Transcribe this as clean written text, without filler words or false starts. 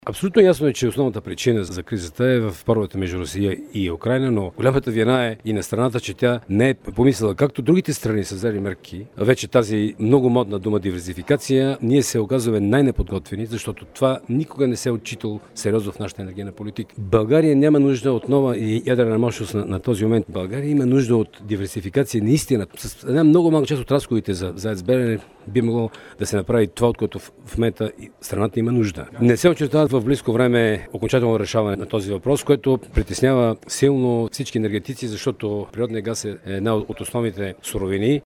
Абсолютно ясно е, че основната причина за кризата е в споровете между Русия и Украйна, но голямата вина е и на страната, че тя не е помислила, както другите страни са взели мерки. Вече тази много модна дума диверсификация, ние се оказваме най-неподготвени, защото това никога не се е отчитало сериозно в нашата енергийна политика. България няма нужда от нова ядрена мощност на този момент. България има нужда от диверсификация наистина. С една много малка част от разходите за АЕЦ Белене би могло да се направи това, от което в момента страната има нужда. Не се очертава в близко време окончателно решаване на този въпрос, което притеснява силно всички енергетици, защото природният газ е една от основните суровини